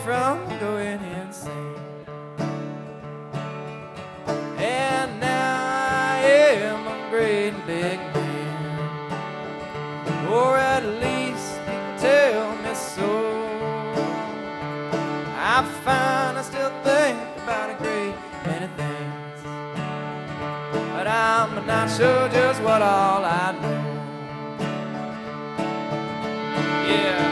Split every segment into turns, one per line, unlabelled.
from going insane. And now I am a great big man, or at least people tell me so. I find I still think about a great many things, but I'm not sure just what all I know. Yeah.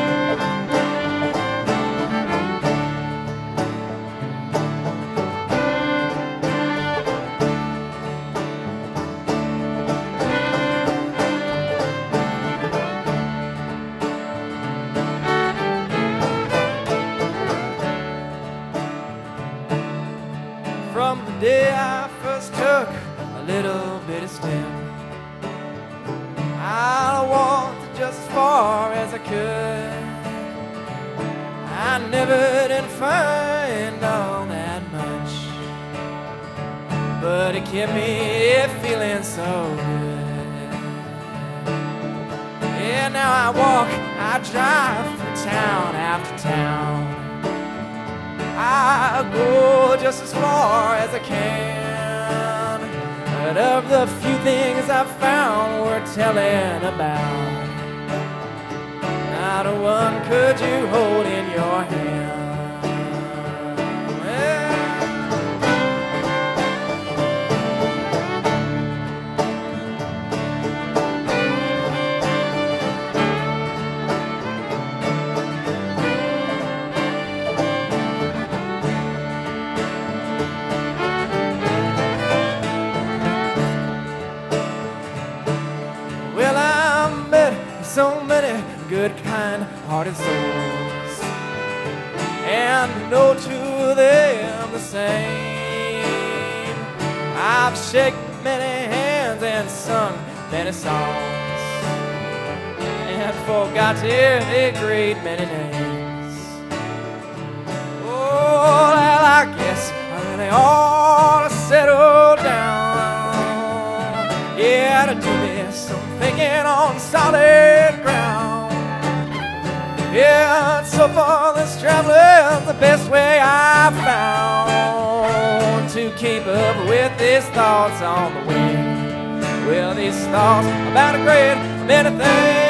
From the day I first took a little bitty step, I walked just as far as I could. I never did find all that much, but it kept me feeling so good. Yeah, now I walk, I drive through town after town. I go just as far as I can, but of the few things I've found worth telling about, not a one could you hold in your hand. Well, I met so many good, kind-hearted souls, and no two of them the same. I've shaken many hands and sung many songs, and forgot a great many names. Oh, well, I guess I really ought to settle down. Yeah, to do this, I'm thinking on solid ground. Yeah, so far this traveling's the best way I've found to keep up with these thoughts on the wing. Well, these thoughts about a great many things.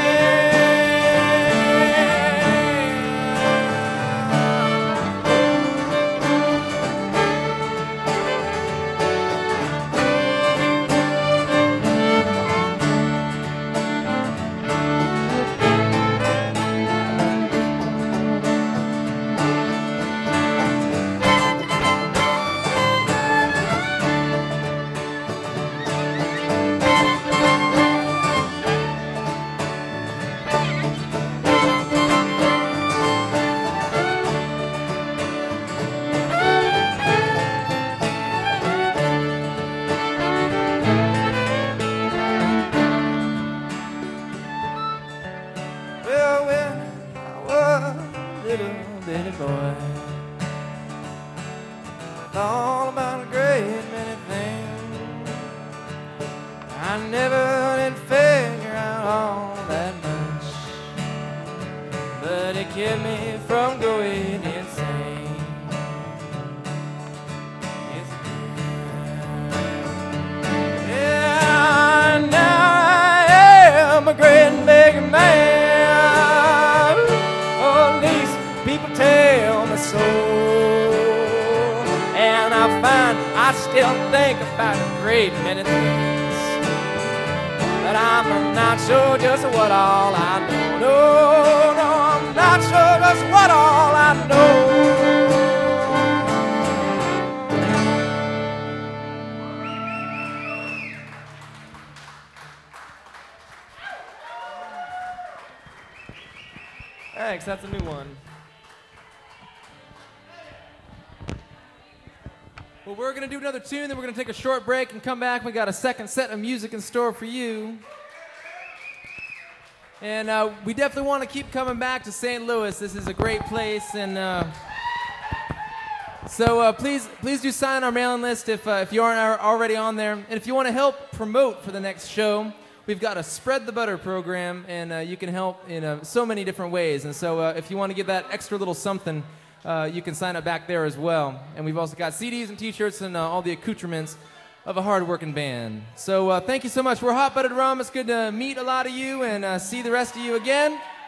Well, when I was a little bitty boy, I thought about a great many things. I never did figure out all that much, but it kept me from going insane. Yes, yeah, now I am a great big man. People tell me so, and I find I still think about a great many things, but I'm not sure just what all I know. No, no, I'm not sure just what all I know. Thanks, that's a new one. Well, we're going to do another tune, then we're going to take a short break and come back. We got a second set of music in store for you. And we definitely want to keep coming back to St. Louis. This is a great place. And so please do sign our mailing list if you aren't already on there. And if you want to help promote for the next show, we've got a Spread the Butter program, and you can help in so many different ways. And so if you want to give that extra little something, you can sign up back there as well. And we've also got CDs and T-shirts and all the accoutrements of a hard-working band. So thank you so much. We're Hot Buttered Rum. It's good to meet a lot of you and see the rest of you again.